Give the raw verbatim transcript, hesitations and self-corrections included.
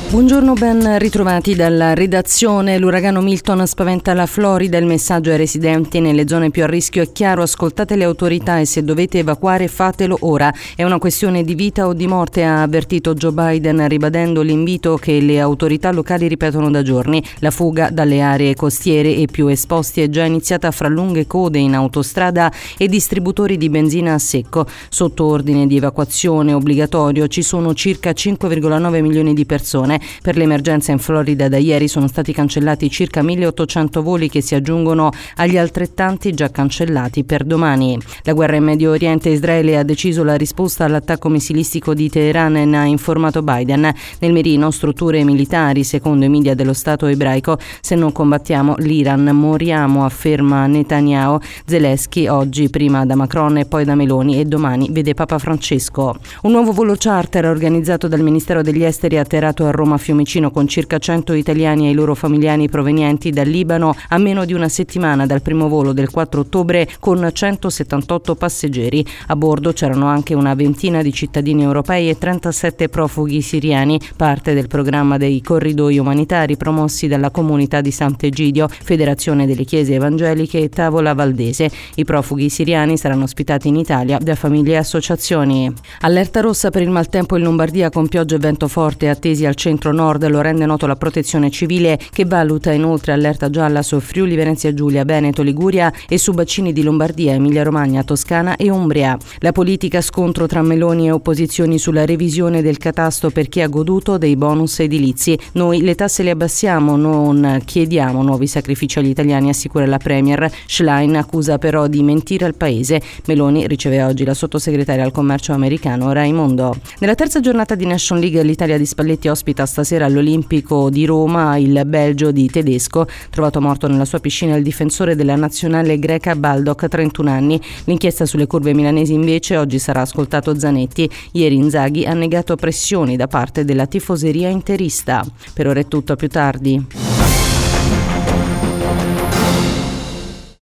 Buongiorno, ben ritrovati dalla redazione. L'uragano Milton spaventa la Florida. Il messaggio ai residenti nelle zone più a rischio è chiaro: ascoltate le autorità e se dovete evacuare fatelo ora. È una questione di vita o di morte, ha avvertito Joe Biden, ribadendo l'invito che le autorità locali ripetono da giorni. La fuga dalle aree costiere e più esposti è già iniziata fra lunghe code in autostrada e distributori di benzina a secco. Sotto ordine di evacuazione obbligatorio ci sono circa cinque virgola nove milioni di persone. Per l'emergenza in Florida da ieri sono stati cancellati circa milleottocento voli, che si aggiungono agli altrettanti già cancellati per domani. La guerra in Medio Oriente. Israele ha deciso la risposta all'attacco missilistico di Teheran, ne ha informato Biden. Nel mirino strutture militari, secondo i media dello Stato ebraico. Se non combattiamo l'Iran moriamo, afferma Netanyahu. Zelensky oggi prima da Macron e poi da Meloni e domani vede Papa Francesco. Un nuovo volo charter organizzato dal Ministero degli Esteri ha atterrato a Roma Fiumicino con circa cento italiani e i loro familiari provenienti dal Libano a meno di una settimana dal primo volo del quattro ottobre, con centosettantotto passeggeri. A bordo c'erano anche una ventina di cittadini europei e trentasette profughi siriani, parte del programma dei corridoi umanitari promossi dalla comunità di Sant'Egidio, Federazione delle Chiese Evangeliche e Tavola Valdese. I profughi siriani saranno ospitati in Italia da famiglie e associazioni. Allerta rossa per il maltempo in Lombardia, con piogge e vento forte attesi al centro-nord, lo rende noto la Protezione Civile, che valuta inoltre allerta gialla su Friuli, Venezia Giulia, Veneto, Liguria e su bacini di Lombardia, Emilia-Romagna, Toscana e Umbria. La politica: scontro tra Meloni e opposizioni sulla revisione del catasto per chi ha goduto dei bonus edilizi. Noi le tasse le abbassiamo, non chiediamo nuovi sacrifici agli italiani, assicura la Premier. Schlein accusa però di mentire al paese. Meloni riceve oggi la sottosegretaria al commercio americano Raimondo. Nella terza giornata di Nation League, l'Italia di Spalletti ospita stasera all'Olimpico di Roma il Belgio di Tedesco. Trovato morto nella sua piscina il difensore della nazionale greca Baldock, trentuno anni. L'inchiesta sulle curve milanesi invece oggi sarà ascoltato Zanetti. Ieri Inzaghi ha negato pressioni da parte della tifoseria interista. Per ora è tutto, a più tardi.